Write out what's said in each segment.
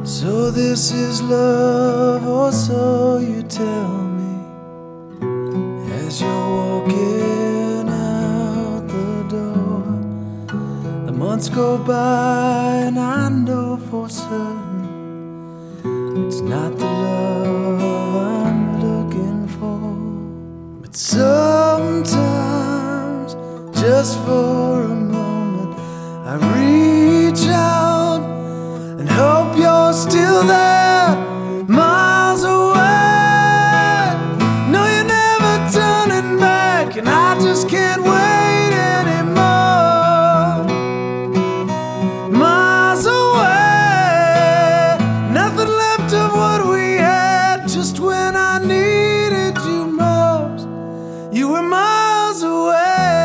So this is love, or so you tell me, as you're walking out the door. The months go by and I know for certain it's not the love I'm looking for. But sometimes, just for a moment, I reach out and hope you're still there, miles away. No, you're never turning back, and I just can't wait anymore. Miles away, nothing left of what we had. Just when I needed you most, you were miles away.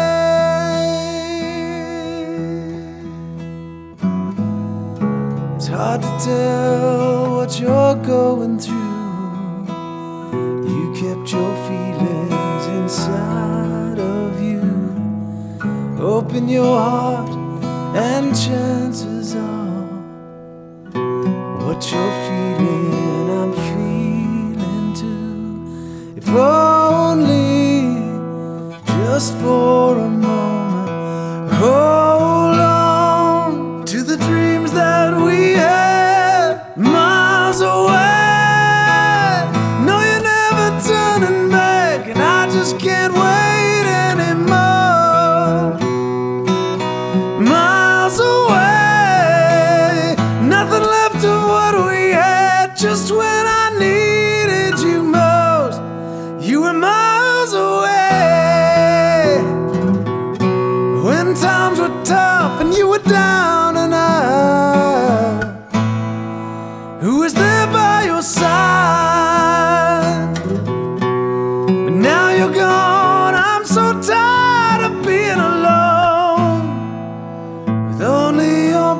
It's hard to tell what you're going through. You kept your feelings inside of you. Open your heart and chances are what you're feeling, I'm feeling too. If only just for a moment, hold on to the dreams that we had, miles away. No, you're never turning back, and I just can't wait anymore. Miles away, nothing left of what we had. Just when I needed you most, you were miles away. When times were tough and you were down and out, who was there by your side? But now you're gone, I'm so tired of being alone with only your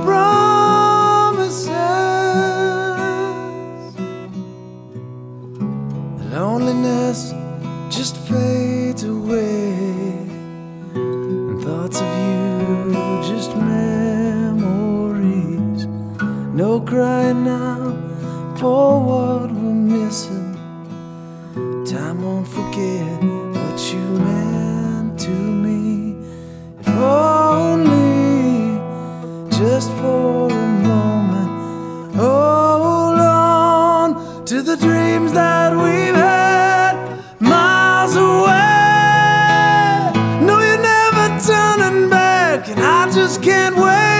promises. The loneliness just fades away, and thoughts of you just memories. No crying now for what we're missing. Time won't forget what you meant to me. If only just for a moment, hold on to the dreams that we've had, miles away. No, you're never turning back, and I just can't wait